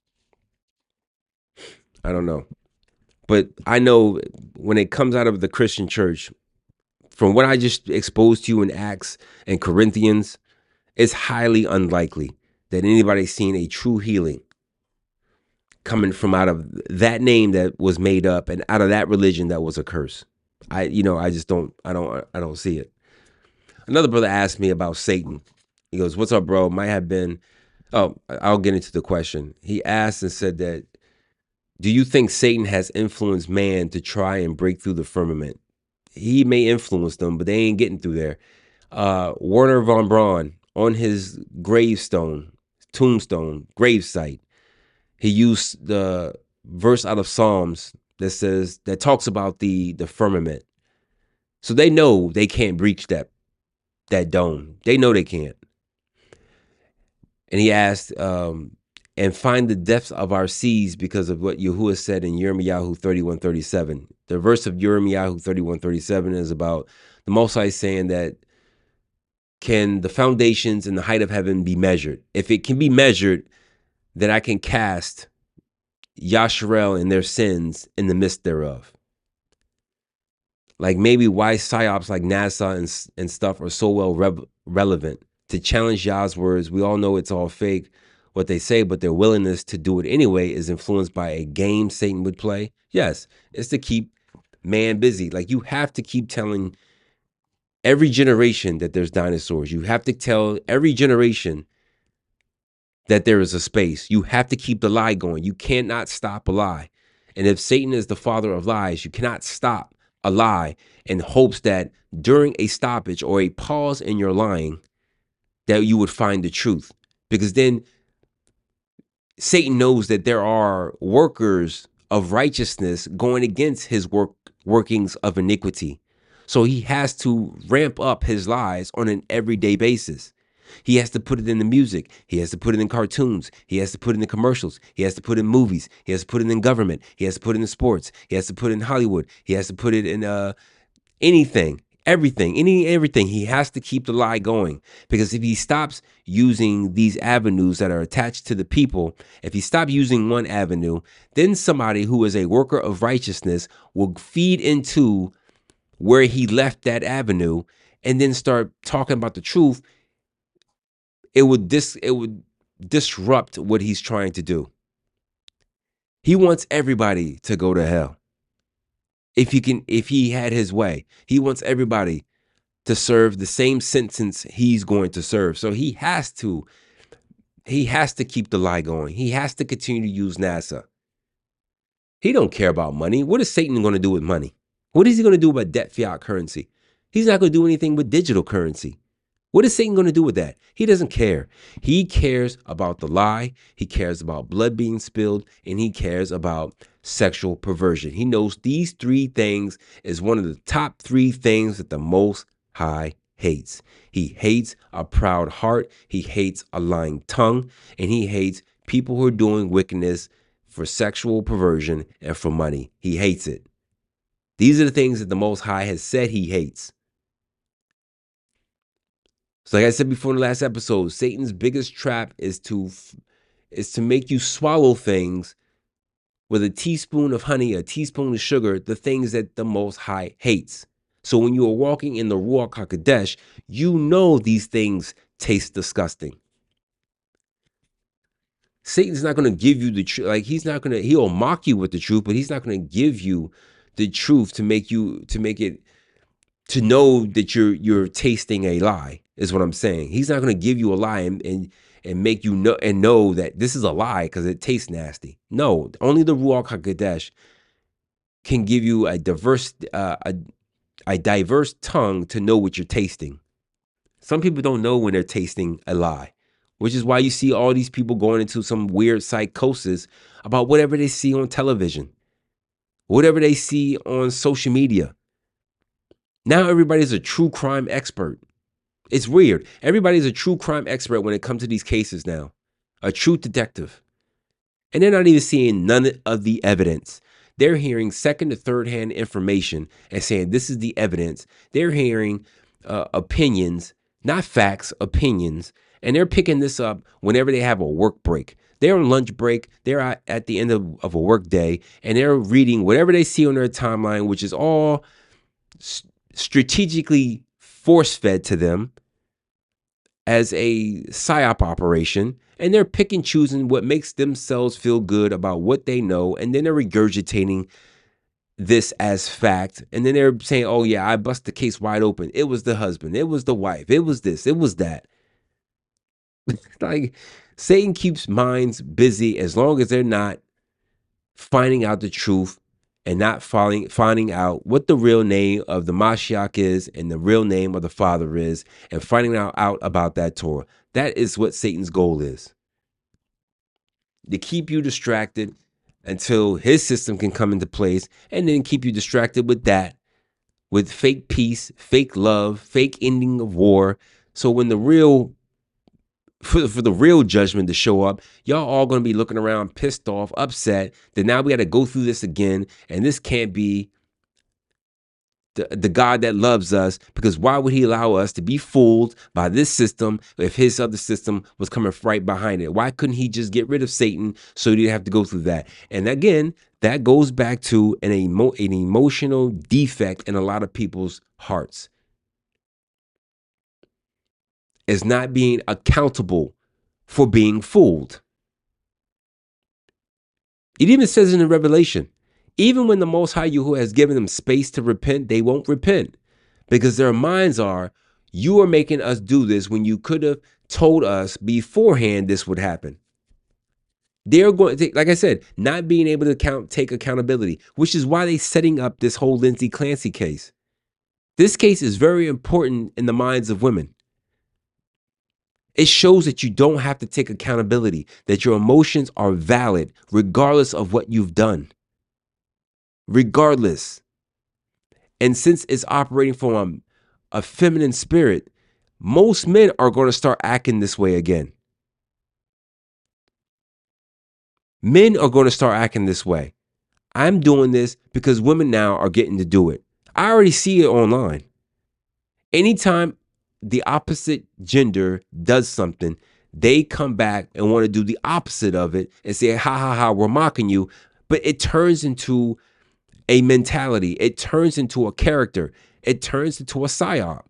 [SPEAKER 1] know. But I know when it comes out of the Christian church, from what I just exposed to you in Acts and Corinthians, it's highly unlikely that anybody's seen a true healing. coming from out of that name that was made up and out of that religion that was a curse. I just don't see it. Another brother asked me about Satan. He goes, "What's up, bro? Might have been." Oh, I'll get into the question. He asked and said that, "Do you think Satan has influenced man to try and break through the firmament?" He may influence them, but they ain't getting through there. Werner von Braun, on his tombstone, gravesite, he used the verse out of Psalms that talks about the firmament. So they know they can't breach that dome. They know they can't. And he asked, and find the depths of our seas because of what Yahuwah said in Yirmiyahu 31:37. The verse of Yirmiyahu 31:37 is about the Most High saying that, can the foundations and the height of heaven be measured? If it can be measured, then I can cast Yasharel and their sins in the midst thereof. Like maybe why psyops like NASA and stuff are so well relevant to challenge Yah's words. We all know it's all fake, what they say, but their willingness to do it anyway is influenced by a game Satan would play. Yes, it's to keep man busy. Like you have to keep telling every generation that there's dinosaurs. You have to tell every generation that there is a space. You have to keep the lie going. You cannot stop a lie. And if Satan is the father of lies, you cannot stop a lie in hopes that during a stoppage or a pause in your lying, that you would find the truth. Because then Satan knows that there are workers of righteousness going against his workings of iniquity. So he has to ramp up his lies on an everyday basis. He has to put it in the music. He has to put it in cartoons. He has to put it in commercials. He has to put it in movies. He has to put it in government. He has to put it in sports. He has to put it in Hollywood. He has to put it in anything, everything. He has to keep the lie going, because if he stops using these avenues that are attached to the people, if he stops using one avenue, then somebody who is a worker of righteousness will feed into where he left that avenue and then start talking about the truth. It would disrupt what he's trying to do. He wants everybody to go to hell. If he had his way, he wants everybody to serve the same sentence he's going to serve. So he has to keep the lie going. He has to continue to use NASA. He don't care about money. What is Satan going to do with money? What is he going to do about debt fiat currency? He's not going to do anything with digital currency. What is Satan going to do with that? He doesn't care. He cares about the lie. He cares about blood being spilled, and he cares about sexual perversion. He knows these three things is one of the top three things that the Most High hates. He hates a proud heart. He hates a lying tongue, and he hates people who are doing wickedness for sexual perversion and for money. He hates it. These are the things that the Most High has said he hates. So like I said before in the last episode, Satan's biggest trap is to make you swallow things with a teaspoon of honey, a teaspoon of sugar, the things that the Most High hates. So when you are walking in the Ruach HaKodesh, you know these things taste disgusting. Satan's not going to give you the truth. Like he'll mock you with the truth, but he's not going to give you the truth to know that you're tasting a lie, is what I'm saying. He's not going to give you a lie and make you know that this is a lie because it tastes nasty. No, only the Ruach HaKodesh can give you a diverse tongue to know what you're tasting. Some people don't know when they're tasting a lie, which is why you see all these people going into some weird psychosis about whatever they see on television, whatever they see on social media. Now everybody's a true crime expert. It's weird. Everybody's a true crime expert when it comes to these cases now. A true detective. And they're not even seeing none of the evidence. They're hearing second to third hand information and saying this is the evidence. They're hearing opinions, not facts, opinions. And they're picking this up whenever they have a work break. They're on lunch break. They're at the end of a work day. And they're reading whatever they see on their timeline, which is all strategically force-fed to them as a psyop operation, and they're pick and choosing what makes themselves feel good about what they know, and then they're regurgitating this as fact, and then they're saying, oh yeah, I bust the case wide open. It was the husband, it was the wife, it was this, it was that. Like, Satan keeps minds busy as long as they're not finding out the truth and not finding out what the real name of the Mashiach is and the real name of the Father is, and finding out about that Torah. That is what Satan's goal is. To keep you distracted until his system can come into place, and then keep you distracted with that, with fake peace, fake love, fake ending of war. So when the real for the real judgment to show up, y'all all going to be looking around pissed off, upset that now we got to go through this again, and this can't be the God that loves us, because why would he allow us to be fooled by this system if his other system was coming right behind it? Why couldn't he just get rid of Satan so he didn't have to go through that? And again, that goes back to an emotional defect in a lot of people's hearts. Is not being accountable for being fooled. It even says in the Revelation, even when the Most High Yahuwah has given them space to repent, they won't repent, because their minds are, you are making us do this when you could have told us beforehand this would happen. They're going to, like I said, not being able to take accountability, which is why they're setting up this whole Lindsay Clancy case. This case is very important in the minds of women. It shows that you don't have to take accountability, that your emotions are valid regardless of what you've done. Regardless. And since it's operating from a feminine spirit, most men are going to start acting this way again. Men are going to start acting this way. I'm doing this because women now are getting to do it. I already see it online. Anytime the opposite gender does something, they come back and want to do the opposite of it and say, ha ha ha, we're mocking you. But it turns into a mentality. It turns into a character. It turns into a psyop.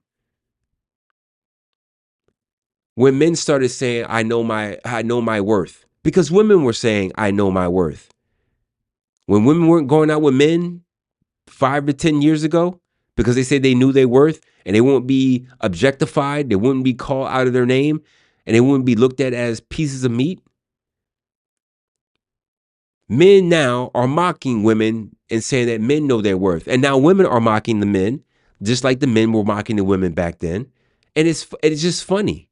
[SPEAKER 1] When men started saying, I know my worth, because women were saying, I know my worth. When women weren't going out with men 5 to 10 years ago, because they said they knew their worth and they wouldn't be objectified, they wouldn't be called out of their name, and they wouldn't be looked at as pieces of meat. Men now are mocking women and saying that men know their worth. And now women are mocking the men, just like the men were mocking the women back then. And it's just funny.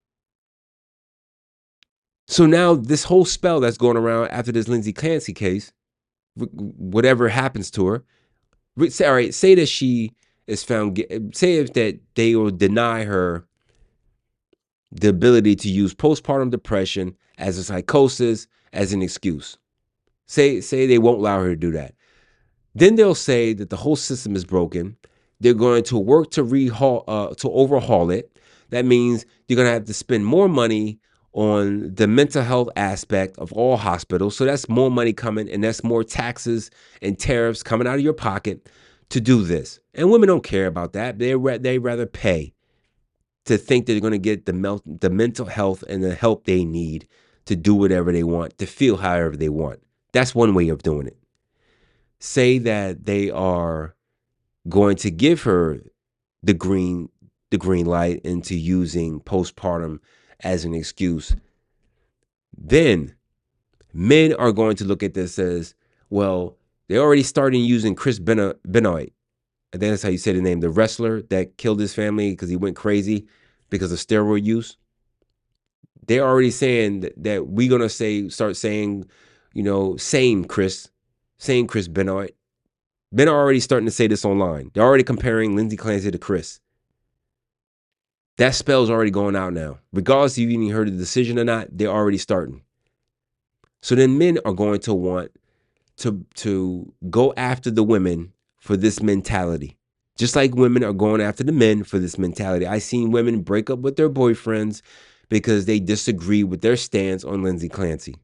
[SPEAKER 1] So now this whole spell that's going around after this Lindsay Clancy case, whatever happens to her, all right, say that she is found, say if that they will deny her the ability to use postpartum depression as a psychosis as an excuse. Say they won't allow her to do that. Then they'll say that the whole system is broken. They're going to work to overhaul it. That means you're going to have to spend more money on the mental health aspect of all hospitals. So that's more money coming, and that's more taxes and tariffs coming out of your pocket to do this. And women don't care about that. They rather pay to think that they're going to get the mental health and the help they need to do whatever they want, to feel however they want. That's one way of doing it. Say that they are going to give her the green light into using postpartum as an excuse. Then men are going to look at this as, well, they're already starting using Chris Benoit. I think that's how you say the name, the wrestler that killed his family because he went crazy because of steroid use. They're already saying that we're going to start saying, same Chris Benoit. Men are already starting to say this online. They're already comparing Lindsay Clancy to Chris. That spell's already going out now. Regardless if you even heard the decision or not, they're already starting. So then men are going to want to go after the women for this mentality. Just like women are going after the men for this mentality. I've seen women break up with their boyfriends because they disagree with their stance on Lindsay Clancy.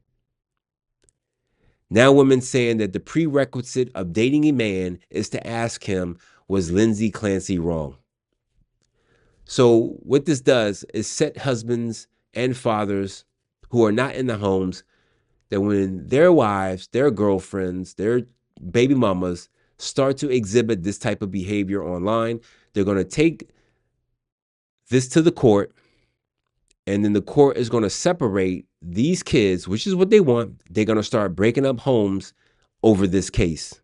[SPEAKER 1] Now women saying that the prerequisite of dating a man is to ask him, was Lindsay Clancy wrong? So what this does is set husbands and fathers who are not in the homes, that when their wives, their girlfriends, their baby mamas start to exhibit this type of behavior online, they're going to take this to the court, and then the court is going to separate these kids, which is what they want. They're going to start breaking up homes over this case.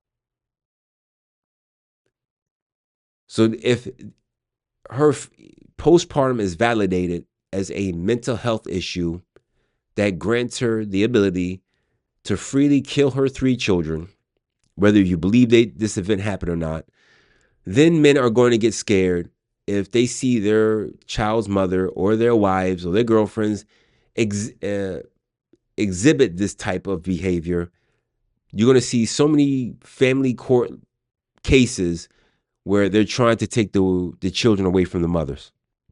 [SPEAKER 1] So if her postpartum is validated as a mental health issue that grants her the ability to freely kill her 3 children, whether you believe this event happened or not, then men are going to get scared if they see their child's mother or their wives or their girlfriends exhibit this type of behavior. You're going to see so many family court cases where they're trying to take the children away from the mothers.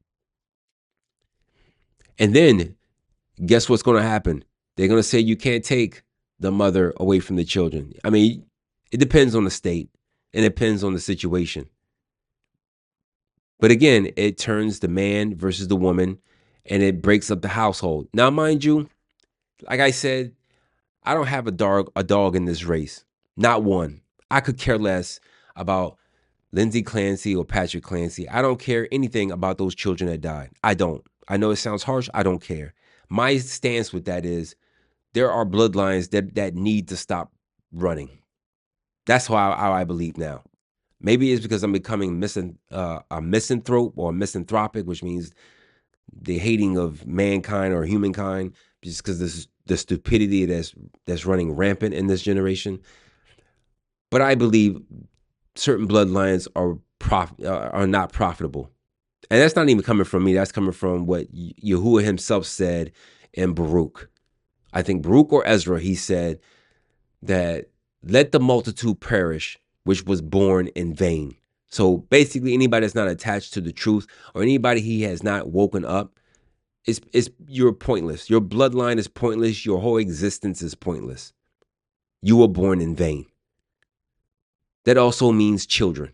[SPEAKER 1] And then guess what's going to happen? They're going to say you can't take the mother away from the children. I mean, it depends on the state and it depends on the situation. But again, it turns the man versus the woman, and it breaks up the household. Now, mind you, like I said, I don't have a dog in this race. Not one. I could care less about Lindsay Clancy or Patrick Clancy. I don't care anything about those children that died. I don't. I know it sounds harsh. I don't care. My stance with that is there are bloodlines that need to stop running. That's how I believe now. Maybe it's because I'm becoming a misanthrope or misanthropic, which means the hating of mankind or humankind, just because the stupidity that's running rampant in this generation. But I believe certain bloodlines are not profitable, and that's not even coming from me. That's coming from what Yahuwah himself said in Baruch. I think Baruch or Ezra, he said that let the multitude perish, which was born in vain. So basically, anybody that's not attached to the truth or anybody he has not woken up, you're pointless. Your bloodline is pointless. Your whole existence is pointless. You were born in vain. That also means children.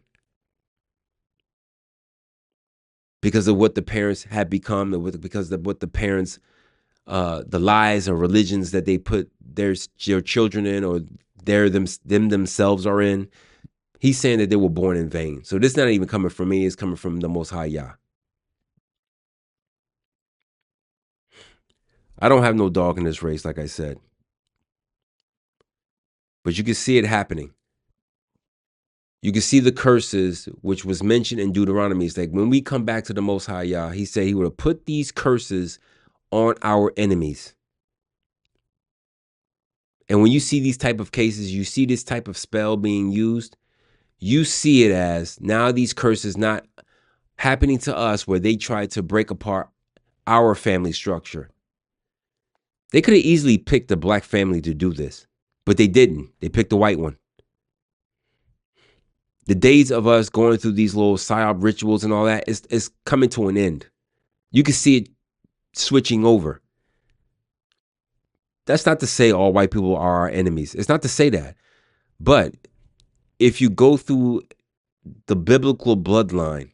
[SPEAKER 1] Because of what the parents have become, because of what the parents, the lies or religions that they put their children in, or them themselves are in. He's saying that they were born in vain. So this is not even coming from me. It's coming from the Most High Yah. I don't have no dog in this race, like I said. But you can see it happening. You can see the curses, which was mentioned in Deuteronomy. It's like when we come back to the Most High Yah, he said he would have put these curses on our enemies. And when you see these type of cases, you see this type of spell being used, you see it as now these curses not happening to us where they try to break apart our family structure. They could have easily picked the black family to do this, but they didn't. They picked the white one. The days of us going through these little psyop rituals and all that is coming to an end. You can see it switching over. That's not to say all white people are our enemies. It's not to say that. But if you go through the biblical bloodline,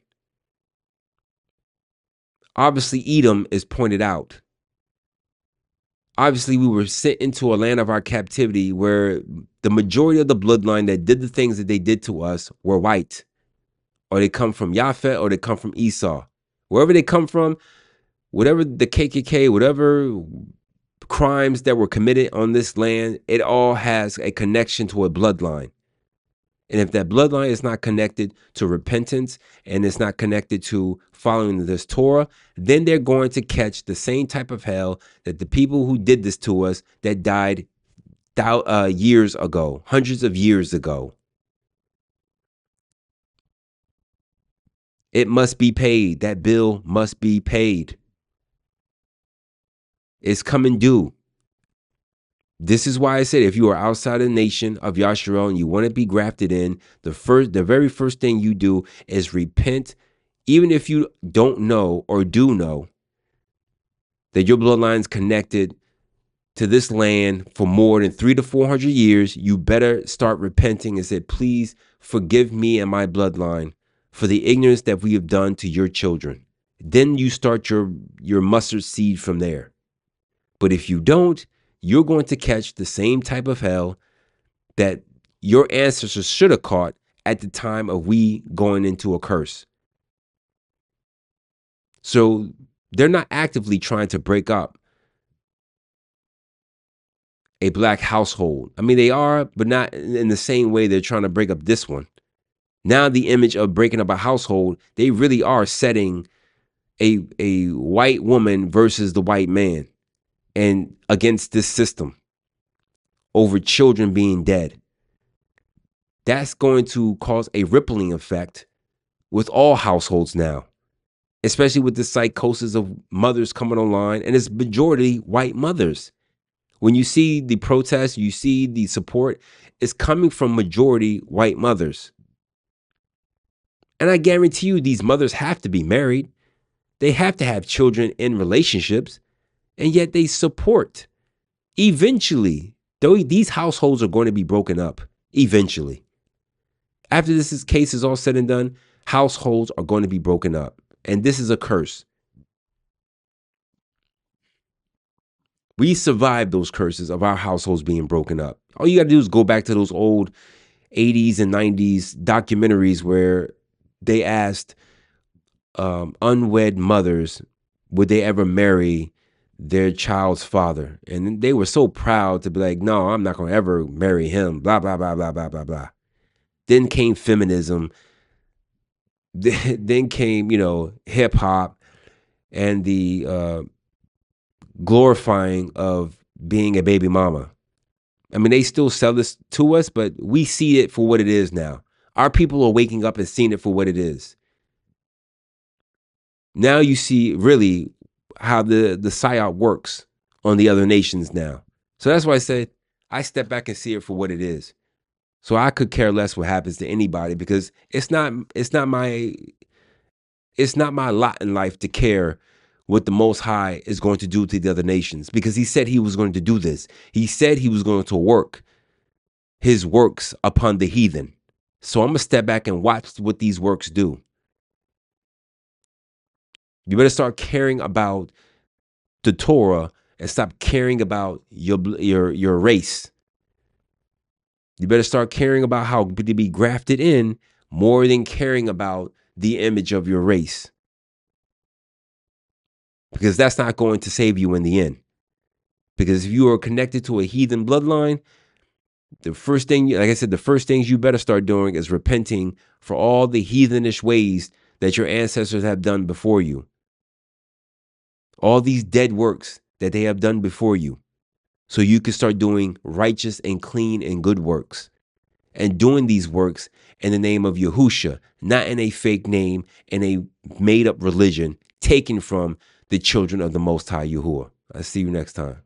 [SPEAKER 1] obviously Edom is pointed out. Obviously, we were sent into a land of our captivity where the majority of the bloodline that did the things that they did to us were white, or they come from Japhet, or they come from Esau. Wherever they come from, whatever the KKK, whatever crimes that were committed on this land, it all has a connection to a bloodline. And if that bloodline is not connected to repentance and it's not connected to following this Torah, then they're going to catch the same type of hell that the people who did this to us that died years ago, hundreds of years ago. It must be paid. That bill must be paid. It's coming due. This is why I said if you are outside the nation of Yasharel and you want to be grafted in, the very first thing you do is repent, even if you don't know or do know that your bloodline is connected to this land for more than 300 to 400 years. You better start repenting and say, please forgive me and my bloodline for the ignorance that we have done to your children. Then you start your mustard seed from there. But if you don't, you're going to catch the same type of hell that your ancestors should have caught at the time of we going into a curse. So they're not actively trying to break up a black household. I mean, they are, but not in the same way they're trying to break up this one. Now the image of breaking up a household, they really are setting a white woman versus the white man and against this system over children being dead. That's going to cause a rippling effect with all households now, especially with the psychosis of mothers coming online, and it's majority white mothers. When you see the protests, you see the support, it's coming from majority white mothers. And I guarantee you, these mothers have to be married. They have to have children in relationships, and yet they support. Eventually, though, these households are going to be broken up. Eventually. After this case is all said and done, households are going to be broken up. And this is a curse. We survived those curses of our households being broken up. All you got to do is go back to those old 80s and 90s documentaries where they asked unwed mothers, would they ever marry their child's father? And they were so proud to be like, no, I'm not going to ever marry him, blah, blah, blah, blah, blah, blah, blah. Then came feminism. Then came, hip hop and the glorifying of being a baby mama. I mean, they still sell this to us, but we see it for what it is now. Our people are waking up and seeing it for what it is. Now you see really how the psyop works on the other nations now. So that's why I said I step back and see it for what it is. So I could care less what happens to anybody, because it's not my lot in life to care what the Most High is going to do to the other nations, because he said he was going to do this. He said he was going to work his works upon the heathen. So I'm going to step back and watch what these works do. You better start caring about the Torah and stop caring about your race. You better start caring about how to be grafted in more than caring about the image of your race. Because that's not going to save you in the end. Because if you are connected to a heathen bloodline, the first thing you better start doing is repenting for all the heathenish ways that your ancestors have done before you. All these dead works that they have done before you. So you can start doing righteous and clean and good works. And doing these works in the name of Yahusha, not in a fake name, in a made up religion taken from the children of the Most High Yahuwah. I'll see you next time.